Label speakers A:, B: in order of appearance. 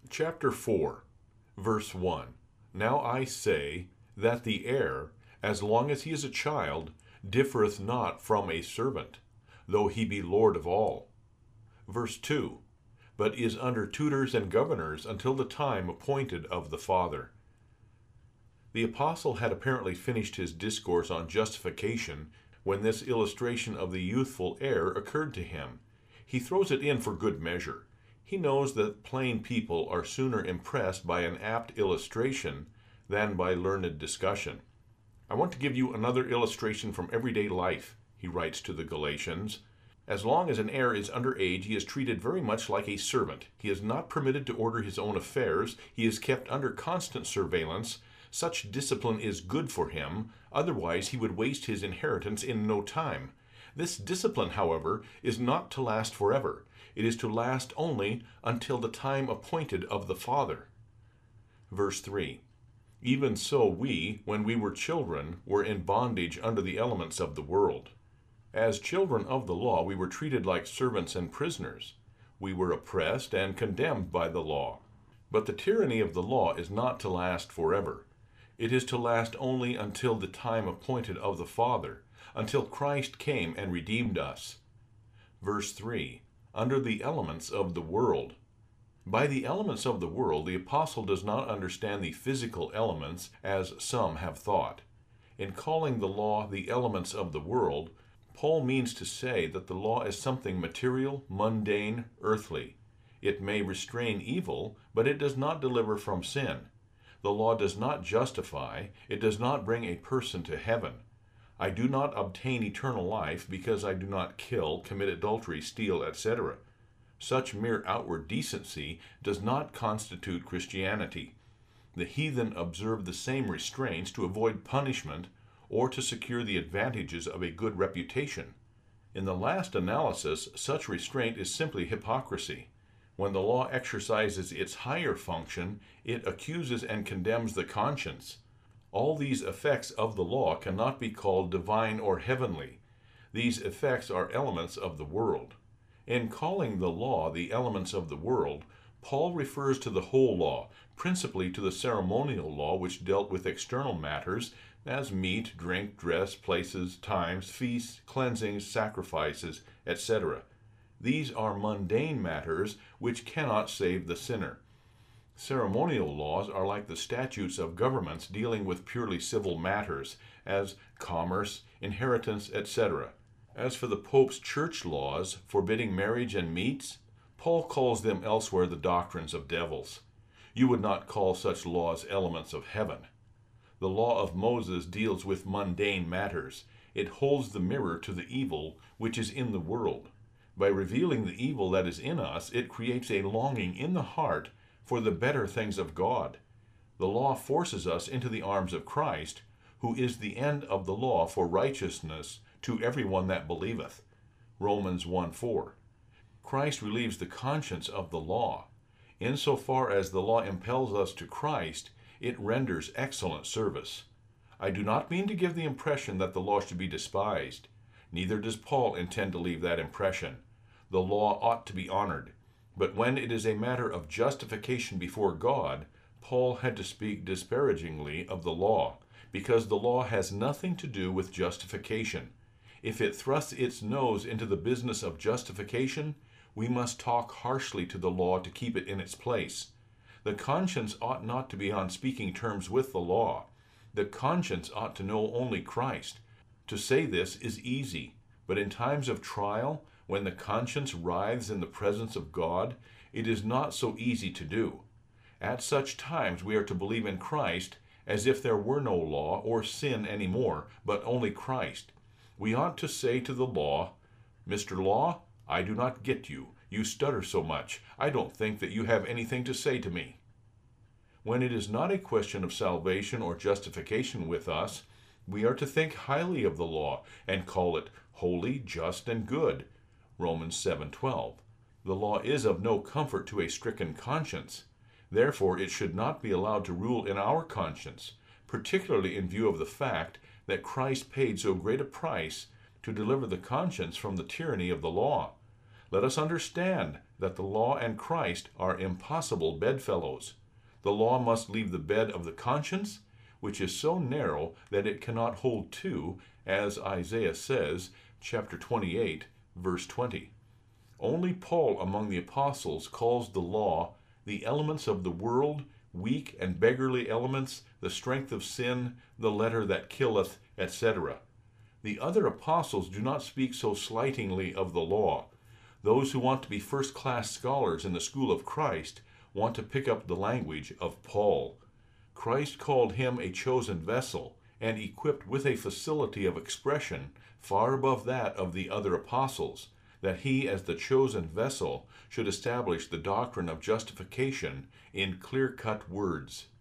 A: Chapter 4, verse 1. Now I say that the heir, as long as he is a child, differeth not from a servant, though he be Lord of all. Verse 2. But is under tutors and governors until the time appointed of the Father. The apostle had apparently finished his discourse on justification when this illustration of the youthful heir occurred to him. He throws it in for good measure. He knows that plain people are sooner impressed by an apt illustration than by learned discussion. I want to give you another illustration from everyday life, he writes to the Galatians. As long as an heir is under age, he is treated very much like a servant. He is not permitted to order his own affairs. He is kept under constant surveillance. Such discipline is good for him, otherwise he would waste his inheritance in no time. This discipline, however, is not to last forever. It is to last only until the time appointed of the Father. Verse 3. Even so we, when we were children, were in bondage under the elements of the world. As children of the law, we were treated like servants and prisoners. We were oppressed and condemned by the law. But the tyranny of the law is not to last forever. It is to last only until the time appointed of the Father, until Christ came and redeemed us. Verse 3. Under the elements of the world. By the elements of the world, the apostle does not understand the physical elements as some have thought. In calling the law the elements of the world, Paul means to say that the law is something material, mundane, earthly. It may restrain evil, but it does not deliver from sin. The law does not justify, it does not bring a person to heaven. I do not obtain eternal life because I do not kill, commit adultery, steal, etc. Such mere outward decency does not constitute Christianity. The heathen observe the same restraints to avoid punishment or to secure the advantages of a good reputation. In the last analysis, such restraint is simply hypocrisy. When the law exercises its higher function, it accuses and condemns the conscience. All these effects of the law cannot be called divine or heavenly. These effects are elements of the world. In calling the law the elements of the world, Paul refers to the whole law, principally to the ceremonial law which dealt with external matters as meat, drink, dress, places, times, feasts, cleansings, sacrifices, etc. These are mundane matters which cannot save the sinner. Ceremonial laws are like the statutes of governments dealing with purely civil matters, as commerce, inheritance, etc. As for the Pope's church laws forbidding marriage and meats, Paul calls them elsewhere the doctrines of devils. You would not call such laws elements of heaven. The law of Moses deals with mundane matters. It holds the mirror to the evil which is in the world. By revealing the evil that is in us, it creates a longing in the heart for the better things of God. The law forces us into the arms of Christ, who is the end of the law for righteousness to everyone that believeth. Romans 1:4. Christ relieves the conscience of the law. Insofar as the law impels us to Christ, it renders excellent service. I do not mean to give the impression that the law should be despised. Neither does Paul intend to leave that impression. The law ought to be honored. But when it is a matter of justification before God, Paul had to speak disparagingly of the law, because the law has nothing to do with justification. If it thrusts its nose into the business of justification, we must talk harshly to the law to keep it in its place. The conscience ought not to be on speaking terms with the law. The conscience ought to know only Christ. To say this is easy, but in times of trial, when the conscience writhes in the presence of God, it is not so easy to do. At such times we are to believe in Christ as if there were no law or sin any more, but only Christ. We ought to say to the law, "Mr. Law, I do not get you. You stutter so much. I don't think that you have anything to say to me." When it is not a question of salvation or justification with us, we are to think highly of the law and call it holy, just, and good. Romans 7:12. The law is of no comfort to a stricken conscience. Therefore it should not be allowed to rule in our conscience, particularly in view of the fact that Christ paid so great a price to deliver the conscience from the tyranny of the law. Let us understand that the law and Christ are impossible bedfellows. The law must leave the bed of the conscience, which is so narrow that it cannot hold two, as Isaiah says, chapter 28, verse 20. Only Paul among the apostles calls the law the elements of the world, weak and beggarly elements, the strength of sin, the letter that killeth, etc. The other apostles do not speak so slightingly of the law. Those who want to be first-class scholars in the school of Christ want to pick up the language of Paul. Christ called him a chosen vessel and equipped with a facility of expression far above that of the other apostles, that he, as the chosen vessel, should establish the doctrine of justification in clear-cut words.